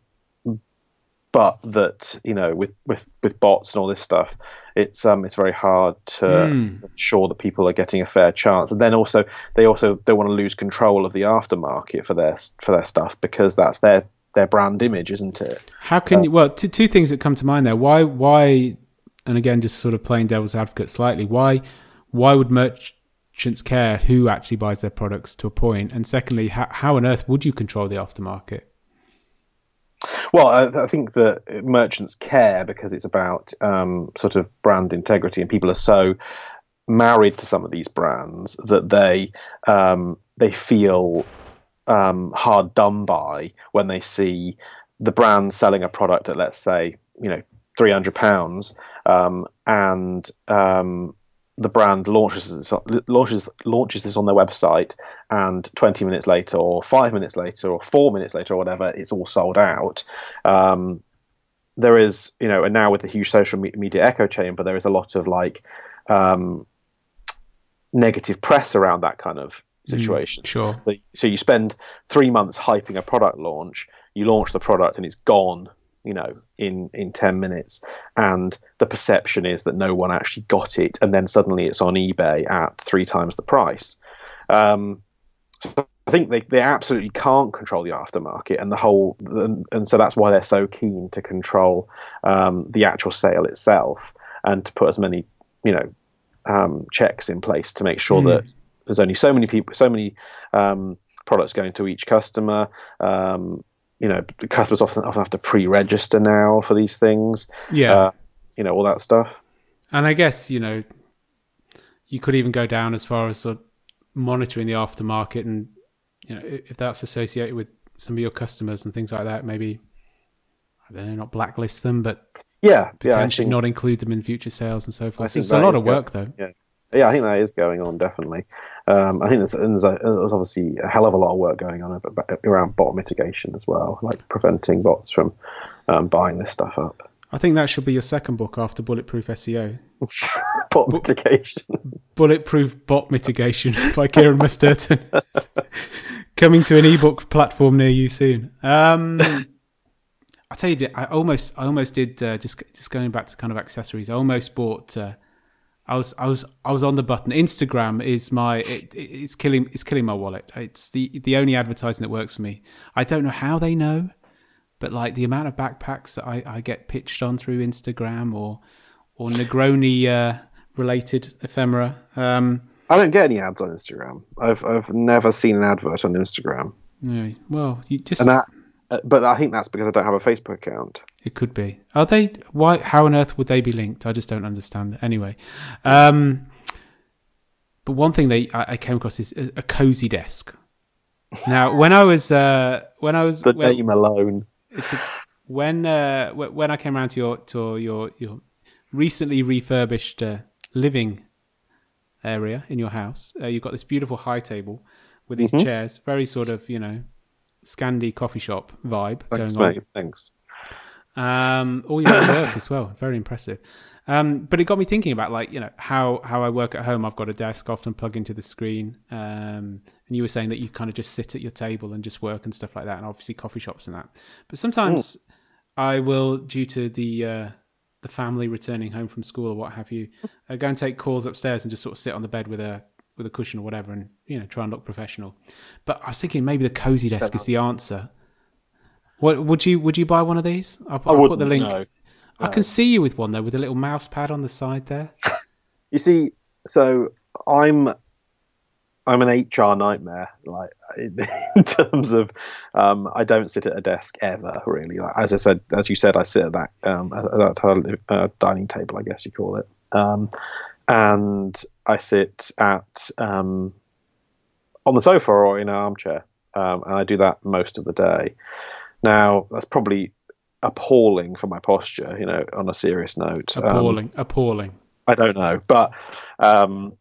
but that, you know, with, with, with bots and all this stuff, it's um it's very hard to, Mm. to ensure that people are getting a fair chance. And then also they also don't want to lose control of the aftermarket for their for their stuff, because that's their their brand image, isn't it? How can you? Well, two two things that come to mind there. Why why? And again, just sort of playing devil's advocate slightly. Why why would merchants care who actually buys their products to a point? And secondly, how how on earth would you control the aftermarket? Well, I, I think that merchants care because it's about um, sort of brand integrity, and people are so married to some of these brands that they um, they feel um, hard done by when they see the brand selling a product at, let's say, you know, three hundred pounds, um, and um, the brand launches this, launches launches this on their website, and twenty minutes later, or five minutes later, or four minutes later, or whatever, it's all sold out. Um, there is, you know, and now with the huge social me- media echo chamber, there is a lot of like um, negative press around that kind of situation. Mm, sure. So, so you spend three months hyping a product launch, you launch the product, and it's gone, you know, in, in ten minutes. And the perception is that no one actually got it. And then suddenly it's on eBay at three times the price. Um, so I think they, they absolutely can't control the aftermarket and the whole, and, and so that's why they're so keen to control um, the actual sale itself, and to put as many, you know, um, checks in place to make sure mm. that there's only so many people, so many um, products going to each customer. Um, you know, customers often, often have to pre-register now for these things. Yeah. Uh, you know, all that stuff. And I guess, you know, you could even go down as far as sort of monitoring the aftermarket, and, you know, if that's associated with some of your customers and things like that, maybe, I don't know, not blacklist them, but yeah, potentially yeah, not include them in future sales and so forth. think It's a lot of going, work, though. Yeah. Yeah, I think that is going on, definitely. Um, I think there's, there's, a, there's obviously a hell of a lot of work going on around bot mitigation as well, like preventing bots from um, buying this stuff up. I think that should be your second book after Bulletproof S E O. Bot mitigation. Bulletproof Bot Mitigation by Kieran Musturton. Coming to an ebook platform near you soon. Um, I'll tell you, I almost, I almost did. Uh, just, just going back to kind of accessories. I almost bought. Uh, I was, I was, I was on the button. Instagram is my. It, it's killing. It's killing my wallet. It's the the only advertising that works for me. I don't know how they know, but like the amount of backpacks that I, I get pitched on through Instagram or or Negroni uh, related ephemera. Um, I don't get any ads on Instagram. I've I've never seen an advert on Instagram. No, well, you just. And that, uh, but I think that's because I don't have a Facebook account. It could be. Are they? Why? How on earth would they be linked? I just don't understand. Anyway, um, but one thing they I, I came across is a, a cozy desk. Now, when I was uh, when I was the well, name alone. It's a, when uh, when I came around to your to your your recently refurbished uh, living area in your house, uh, you've got this beautiful high table with these mm-hmm. chairs, very sort of, you know, Scandi coffee shop vibe Thanks, going on. Mate. Thanks. Um, all your own work as well. Very impressive. Um, but it got me thinking about, like, you know, how, how I work at home. I've got a desk, often plug into the screen. Um, and you were saying that you kind of just sit at your table and just work and stuff like that. And obviously coffee shops and that. But sometimes mm. I will, due to the uh, the family returning home from school or what have you, I go and take calls upstairs and just sort of sit on the bed with a with a cushion or whatever and, you know, try and look professional. But I was thinking maybe the Cozy Desk is the answer. What would you would you buy one of these? I'll, I'll put the link. No. I can see you with one though, with a little mouse pad on the side there. You see, so I'm I'm an H R nightmare. Like in terms of, um, I don't sit at a desk ever really. Like, as I said, as you said, I sit at that um, at that uh, dining table, I guess you call it, um, and I sit at um, on the sofa or in an armchair, um, and I do that most of the day. Now that's probably appalling for my posture, you know, on a serious note. Appalling, um, appalling. I don't know, but um,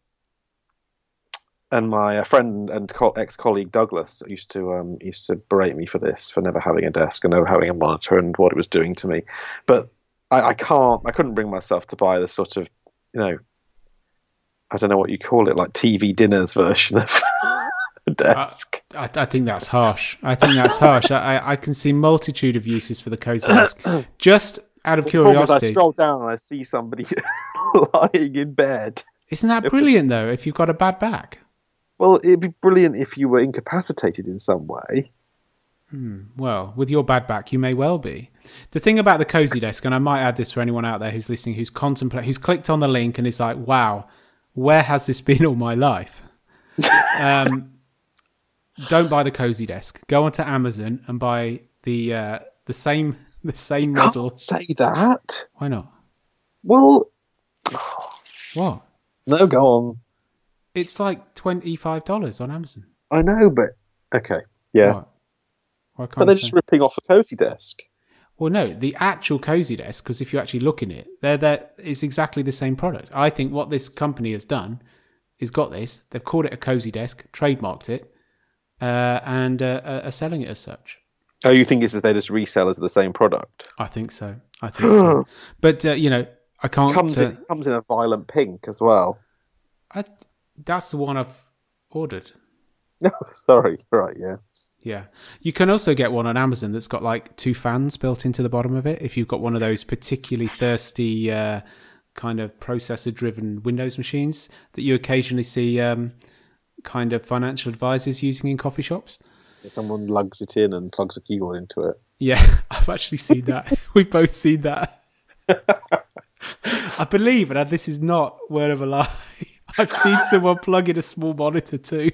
and my uh, friend and co- ex-colleague Douglas used to um, used to berate me for this, for never having a desk and never having a monitor and what it was doing to me. But I, I can't, I couldn't bring myself to buy the sort of, you know, I don't know what you call it, like T V dinners version of a desk. I, I, I think that's harsh. I think that's harsh. I, I can see multitude of uses for the Cozy Desk. Just out of the curiosity, I stroll down and I see somebody lying in bed. Isn't that brilliant though? If you've got a bad back. Well, it'd be brilliant if you were incapacitated in some way. Hmm. Well, with your bad back, you may well be. The thing about the Cozy Desk, and I might add this for anyone out there who's listening, who's contemplate, who's clicked on the link and is like, "Wow, where has this been all my life?" um, don't buy the Cozy Desk. Go onto Amazon and buy the uh, the same the same you model. Can't say that. Why not? Well, what? No, go on. It's like twenty-five dollars on Amazon. I know, but okay, yeah. What? Why can't but they're I just say? ripping off a Cozy Desk. Well, no, the actual Cozy Desk, because if you actually look in it, they're, they're, it's exactly the same product. I think what this company has done is got this. They've called it a Cozy Desk, trademarked it, uh, and uh, are selling it as such. Oh, you think it's that they're just resellers of the same product? I think so. I think so. But, uh, you know, I can't... Comes uh, in, comes in a violent pink as well. I, that's the one I've ordered. No, sorry. Right, yeah. Yeah. You can also get one on Amazon that's got like two fans built into the bottom of it. If you've got one of those particularly thirsty uh, kind of processor-driven Windows machines that you occasionally see um, kind of financial advisors using in coffee shops. Someone lugs it in and plugs a keyboard into it. Yeah, I've actually seen that. We've both seen that. I believe, and this is not word of a lie, I've seen someone plug in a small monitor too.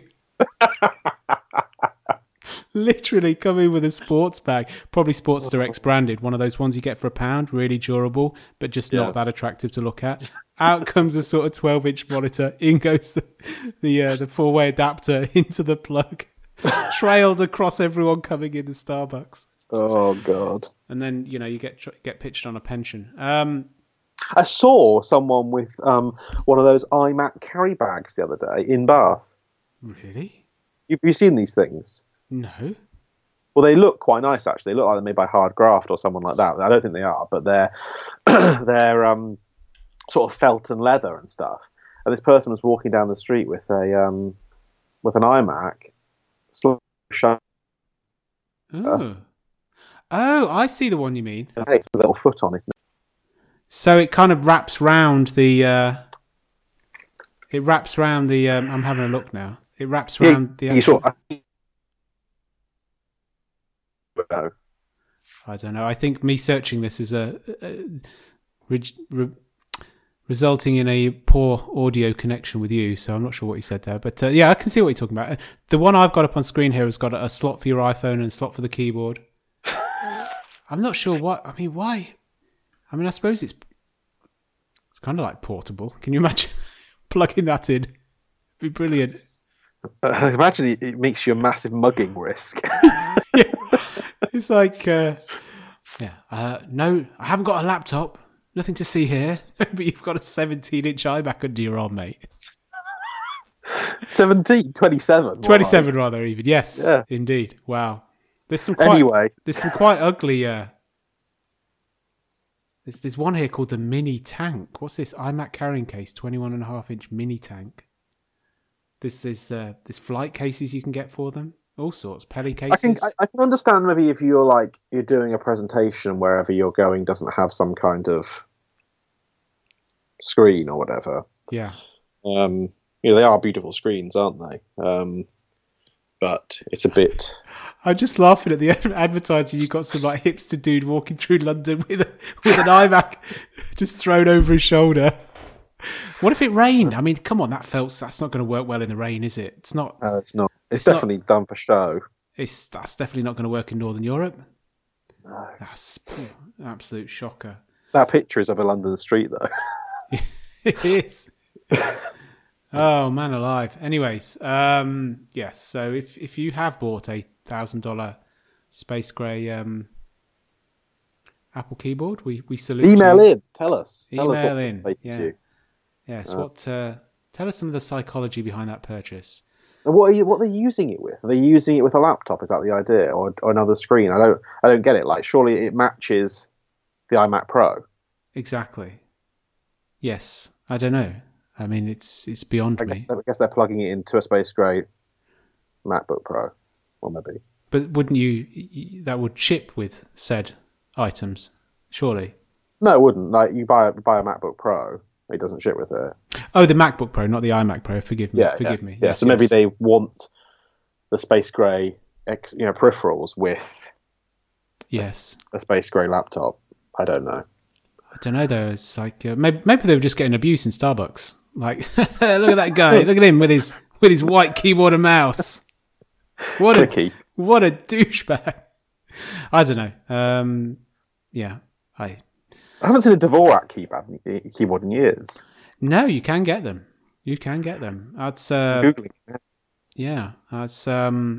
Literally come in with a sports bag, probably Sports Direct branded, one of those ones you get for a pound, really durable, but just yeah. not that attractive to look at. Out comes a sort of twelve-inch monitor, in goes the the, uh, the four-way adapter into the plug, trailed across everyone coming in the Starbucks. Oh, God. And then, you know, you get get pitched on a pension. Um, I saw someone with um, one of those iMac carry bags the other day in Bath. Really? Have you seen these things? No. Well, they look quite nice, actually. They look like they're made by Hard Graft or someone like that. I don't think they are, but they're they're um, sort of felt and leather and stuff. And this person was walking down the street with a um, with an iMac. Slow shut. Oh. Oh, I see the one you mean. With a little foot on it. So it kind of wraps round the. Uh, it wraps round the. Um, I'm having a look now. It wraps round yeah, the. You Actual... sort of... No. I don't know. I think me searching this is a, a re, re, resulting in a poor audio connection with you. So I'm not sure what you said there, but uh, yeah, I can see what you're talking about. The one I've got up on screen here has got a, a slot for your iPhone and a slot for the keyboard. I'm not sure what. I mean, why? I mean, I suppose it's it's kind of like portable. Can you imagine plugging that in? It'd be brilliant. Uh, imagine it, it makes you a massive mugging risk. Yeah. It's like, uh, yeah, uh, no, I haven't got a laptop. Nothing to see here. But you've got a seventeen-inch iMac under your arm, mate. seventeen? twenty-seven? twenty-seven, right? Rather, even. Yes, yeah. Indeed. Wow. There's some quite, anyway. There's some quite ugly uh, There's, there's one here called the Mini Tank. What's this? iMac carrying case, twenty-one and a half inch mini tank. There's, there's, uh, there's flight cases you can get for them. All sorts. Pelly cases. I think I, I can understand maybe if you're like you're doing a presentation wherever you're going doesn't have some kind of screen or whatever. Yeah. Um, you know, they are beautiful screens, aren't they? Um, but it's a bit. I'm just laughing at the advertising. You got some like hipster dude walking through London with a, with an iMac just thrown over his shoulder. What if it rained? I mean, come on, that felt that's not going to work well in the rain, is it? It's not. No, it's not. It's, it's definitely not, done for show. It's that's definitely not going to work in Northern Europe. No. That's phew, absolute shocker. That picture is of a London street, though. It is. Oh man, alive. Anyways, um, yes. So if if you have bought a thousand dollar space grey um, Apple keyboard, we we salute. Email you. in. Tell us. Tell Email us what in. Yeah. you. Yes. Uh, what? Uh, tell us some of the psychology behind that purchase. And what are you? What are they using it with? Are they using it with a laptop? Is that the idea, or, or another screen? I don't. I don't get it. Like, surely it matches the iMac Pro. Exactly. Yes. I don't know. I mean, it's it's beyond I me. guess, I guess they're plugging it into a space grey MacBook Pro, or maybe. But wouldn't you? you- That would ship with said items, surely. No, it wouldn't. Like, you buy buy a MacBook Pro, it doesn't ship with it. Oh, the MacBook Pro, not the iMac Pro. Forgive me. Yeah, Forgive yeah. me. Yeah, Yes, so maybe yes. they want the space grey, ex, you know, peripherals with Yes. a space grey laptop. I don't know. I don't know though. It's like uh, maybe maybe they were just getting abuse in Starbucks. Like, look at that guy. Look at him with his with his white keyboard and mouse. What a Clicky. what a douchebag. I don't know. Um, yeah, I I haven't seen a Dvorak keyboard keyboard in years. no. You can get them. You can get them. That's uh, Googling. yeah. That's um.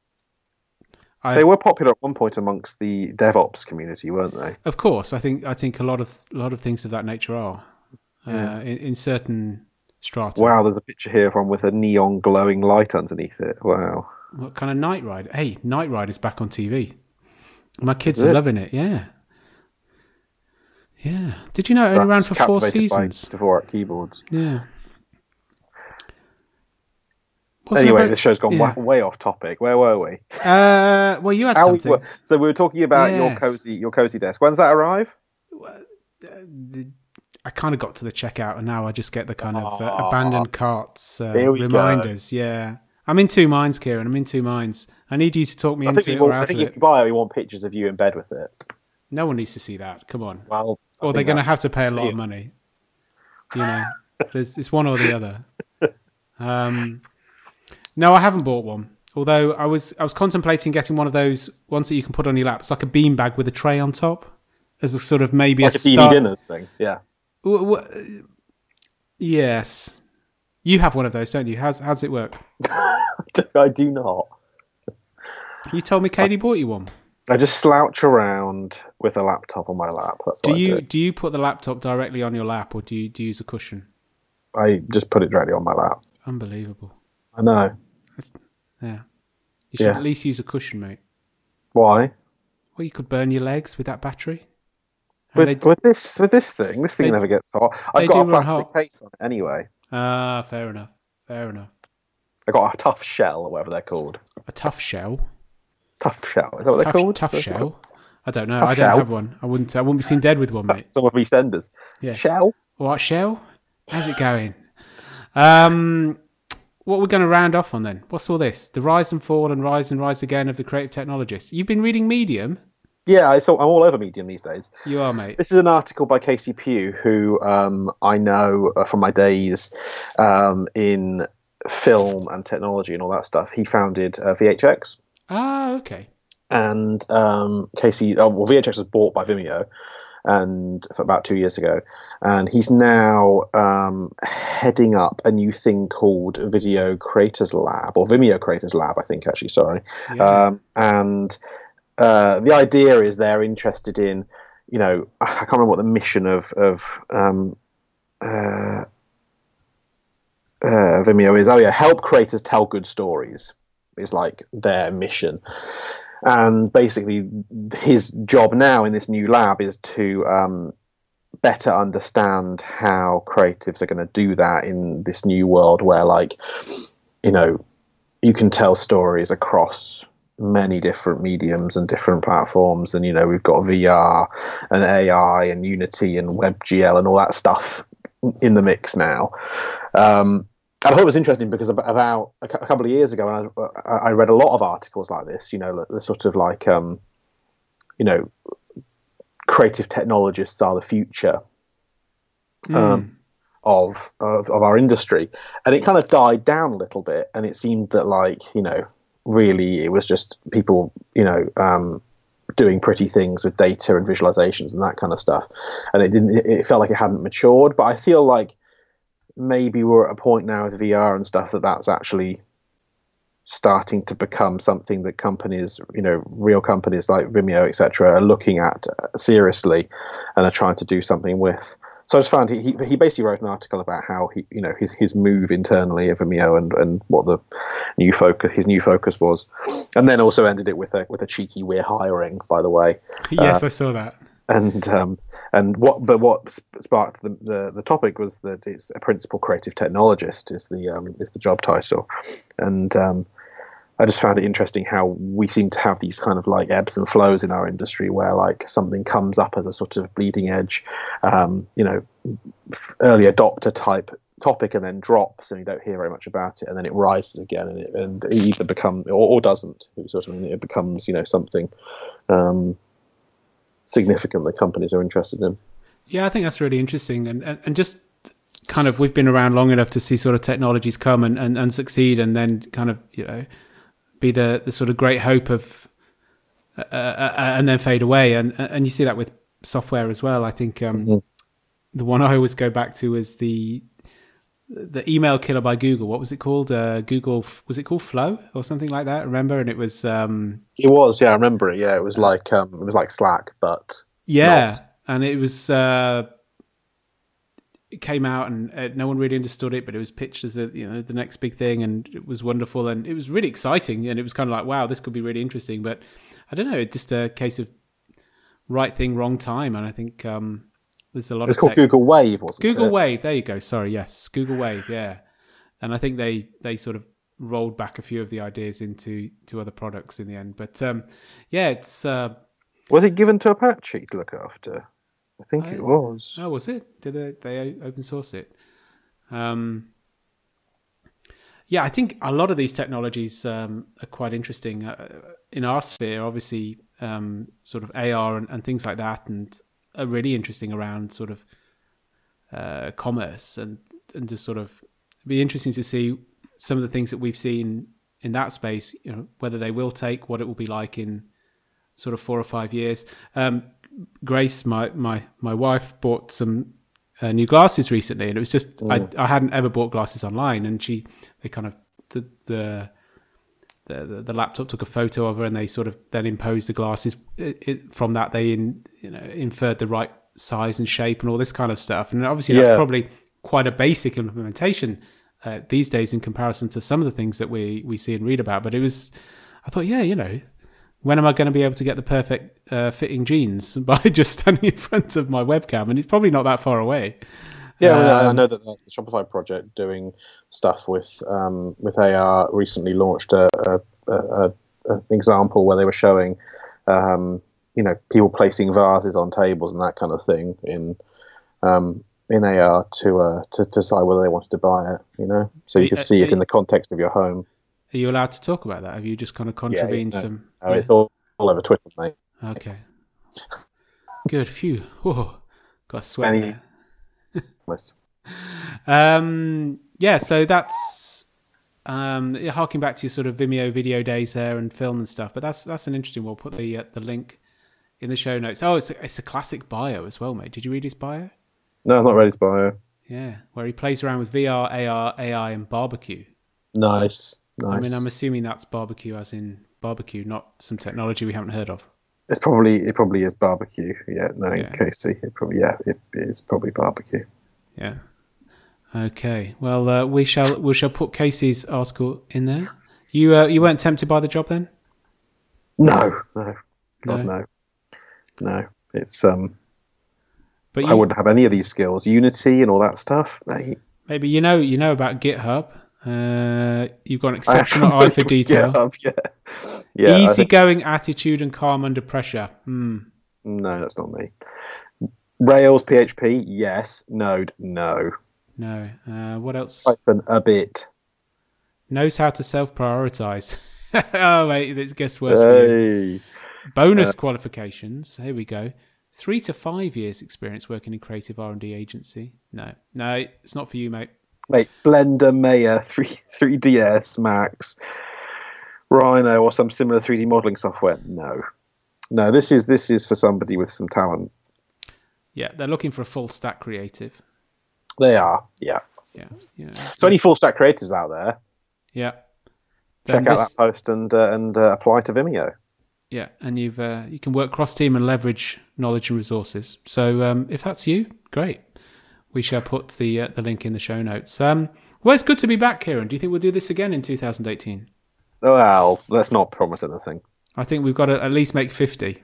I, They were popular at one point amongst the DevOps community, weren't they? Of course, I think I think a lot of a lot of things of that nature are uh, Yeah. in, in certain strata. Wow, there's a picture here of one with a neon glowing light underneath it. Wow. What kind of Night Ride? Hey, Night Ride is back on T V. My kids Is are it? loving it. Yeah, yeah. Did you know it So only ran it's for four captivated by seasons? Dvorak keyboards. Yeah. Wasn't Anyway, it this show's gone yeah. wa- way off topic. Where were we? Uh, well, you had How we something. were- so we were talking about your Yes. cozy, your cozy desk. When's that arrive? The- I kind of got to the checkout, and now I just get the kind of uh, Aw. abandoned carts uh, Here we go. reminders. Yeah, I'm in two minds, Kieran. I'm in two minds. I need you to talk me I into think, it you or want, I out think of if it. you buy it, we want pictures of you in bed with it. No one needs to see that. Come on. Well, I Or they're think going to that's- have to pay a lot of yeah. money. You know, there's it's one or the other. Um, no, I haven't bought one. Although I was I was contemplating getting one of those ones that you can put on your lap. It's like a bean bag with a tray on top, as a sort of maybe like a a T V start. dinners thing. Yeah. W- w- yes, you have one of those, don't you? How's how's it work? I do not. You told me Katie bought you one. I just slouch around with a laptop on my lap. That's Do what you I do you put the laptop directly on your lap, or do you do you use a cushion? do. I just put it directly on my lap. Unbelievable. I know. Yeah, you should Yeah. at least use a cushion, mate. Why? Well, you could burn your legs with that battery. And With, they- with this with this thing, this thing they- never gets hot. they I've got do a run plastic hot. case on it anyway. Ah, fair enough. Fair enough. I got a tough shell or whatever they're called. A tough shell. Tough shell. Is that what they're Tough, called? tough That's shell. I don't know. Tough I don't shell. have one. I wouldn't. I wouldn't be seen dead with one, mate. Some of EastEnders. Yeah. Shell. What shell? How's it going? Um, what we're going to round off on then? What's all this? The rise and fall and rise and rise again of the creative technologist. You've been reading Medium. Yeah, I saw, I'm all over Medium these days. You are, mate. This is an article by Casey Pugh, who um, I know uh, from my days um, in film and technology and all that stuff. He founded uh, V H X, Ah, okay. and um, Casey, oh, well, V H X was bought by Vimeo, and for about two years ago, and he's now um, heading up a new thing called Video Creators Lab, or Vimeo Creators Lab, I think actually. Sorry, Yeah. um, and uh, the idea is they're interested in, you know, I can't remember what the mission of of um, uh, uh, Vimeo is. Oh yeah, help creators tell good stories is like their mission. And basically, his job now in this new lab is to um, better understand how creatives are going to do that in this new world where, like, you know, you can tell stories across many different mediums and different platforms. And, you know, we've got V R and A I and Unity and WebGL and all that stuff in the mix now. Um, and I thought it was interesting because about a couple of years ago, I, I read a lot of articles like this, you know, the sort of like, um, you know, creative technologists are the future um, mm. of, of of our industry, and it kind of died down a little bit, and it seemed that, like, you know, really it was just people, you know, um, doing pretty things with data and visualizations and that kind of stuff, and it didn't. It felt like it hadn't matured, but I feel like maybe we're at a point now with V R and stuff that that's actually starting to become something that companies, you know, real companies like Vimeo, et cetera, are looking at seriously and are trying to do something with. So I just found he, he he basically wrote an article about how he, you know, his his move internally at Vimeo and, and what the new focus his new focus was, and then also ended it with a with a cheeky "we're hiring," by the way. Yes, uh, I saw that. And um and what but what sparked the, the the topic was that it's a principal creative technologist is the um is the job title, and um I just found it interesting how we seem to have these kind of like ebbs and flows in our industry where, like, something comes up as a sort of bleeding edge, um, you know, early adopter type topic and then drops and you don't hear very much about it, and then it rises again and it, and it either becomes or, or doesn't. It sort of it becomes, you know, something um, significant that companies are interested in. Yeah, I think that's really interesting, and and, and just kind of we've been around long enough to see sort of technologies come and, and, and succeed, and then kind of, you know, be the, the sort of great hope of uh, uh, and then fade away, and and you see that with software as well. I think um, mm-hmm. the one I always go back to is the the email killer by Google. What was it called? Uh, Google was it called Flow or something like that? Remember? And it was um, it was yeah, I remember it. Yeah, it was like um, it was like Slack, but yeah, not. And it was. Uh, It came out and uh, no one really understood it, but it was pitched as the, you know, the next big thing, and it was wonderful and it was really exciting, and it was kind of like, wow, this could be really interesting. But I don't know, it's just a case of right thing, wrong time, and I think um, there's a lot. It's of called tech. Google Wave, wasn't Google it? Wave, there you go. Sorry, yes, Google Wave, yeah. And I think they they sort of rolled back a few of the ideas into to other products in the end. But um, yeah, it's uh, was it given to Apache to look after? I think I, it was. Oh, was it? Did they, they open source it? Um, yeah, I think a lot of these technologies um, are quite interesting. Uh, in our sphere, obviously, um, sort of A R and, and things like that, and are really interesting around sort of uh, commerce, and, and just sort of be interesting to see some of the things that we've seen in that space, you know, whether they will take, what it will be like in sort of four or five years. Um, Grace, my, my, my wife, bought some uh, new glasses recently, and it was just mm. I I hadn't ever bought glasses online, and she they kind of the the the, the laptop took a photo of her, and they sort of then imposed the glasses. It, it, from that, they in, you know inferred the right size and shape and all this kind of stuff. And obviously, that's yeah. probably quite a basic implementation uh, these days in comparison to some of the things that we we see and read about. But it was, I thought, yeah, you know. When am I going to be able to get the perfect uh, fitting jeans by just standing in front of my webcam? And it's probably not that far away. Yeah, um, well, I know that that's the Shopify project doing stuff with um, with A R. Recently launched a, a, a, a an example where they were showing, um, you know, people placing vases on tables and that kind of thing in um, in A R to uh, to decide whether they wanted to buy it. You know, so you could see it in the context of your home. Are you allowed to talk about that? Have you just kind of contravened yeah, no, some? No, yeah. It's all, all over Twitter, mate. Okay. Good. Phew. Whoa. Got a sweat Any... there. um. Yeah. So that's um. Harking back to your sort of Vimeo video days there and film and stuff. But that's that's an interesting. We'll put the uh, the link in the show notes. Oh, it's a, it's a classic bio as well, mate. Did you read his bio? No, I've not read his bio. Yeah, where he plays around with V R, A R, A I, and barbecue. Nice. Nice. I mean, I'm assuming that's barbecue as in barbecue, not some technology we haven't heard of. It's probably it probably is barbecue. Yeah, no, yeah. Casey. It probably yeah, it is probably barbecue. Yeah. Okay. Well, uh, we shall we shall put Casey's article in there. You uh, you weren't tempted by the job then? No, no, God no, no. no. It's um, But I you, wouldn't have any of these skills. Unity and all that stuff. Mate. maybe you know you know about GitHub. Uh, you've got an I exceptional am eye for familiar with detail. GitHub, yeah. Yeah, I think- Easygoing attitude and calm under pressure. Hmm. no, that's not me. Rails, P H P, yes. Node, no. No. Uh, what else? Python, a bit. Knows how to self-prioritize. Oh, mate, it gets worse for you. Hey. Bonus Uh, qualifications. Here we go. Three to five years experience working in creative R and D agency. No, no, it's not for you, mate. Mate, Blender, Maya, three, 3ds Max, Rhino, or some similar three D modeling software. No. No, this is this is for somebody with some talent. Yeah, they're looking for a full stack creative. They are, yeah. Yeah, yeah, So any full stack creatives out there, yeah. check Then out this- that post and uh, and uh, apply to Vimeo. Yeah, and you've uh, you can work cross team and leverage knowledge and resources. So um, if that's you, great. We shall put the uh, the link in the show notes. Um, well, it's good to be back, Kieran. Do you think we'll do this again in two thousand eighteen? Well, let's not promise anything. I think we've got to at least make fifty.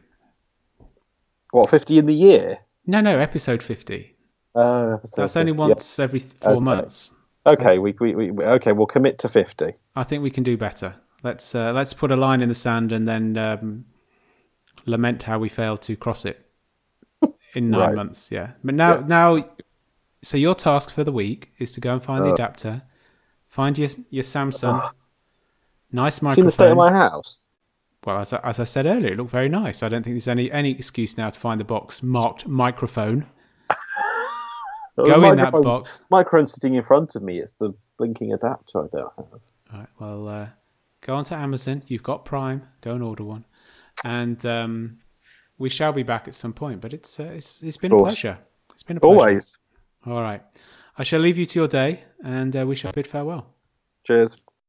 What, fifty in the year? No, no, episode fifty. Uh, That's only once every four Okay. months. Okay, we, we, we we- okay. We'll commit to fifty. I think we can do better. Let's uh, let's put a line in the sand and then um, lament how we failed to cross it in nine Right. months. Yeah, but now Yeah. now, so your task for the week is to go and find the Uh. adapter, find your your Samsung, Ugh. nice Seen the state of microphone. my house. Well, as I, as I said earlier, it looked very nice. I don't think there's any any excuse now to find the box marked microphone. The Go in that microphone- box. Microphone sitting in front of me. It's the blinking adapter I don't have. All right. Well, uh, go onto Amazon. You've got Prime. Go and order one, and um, we shall be back at some point. But it's uh, it's it's been a Of course. pleasure. It's been a pleasure. Always. All right. I shall leave you to your day, and uh, we shall bid farewell. Cheers.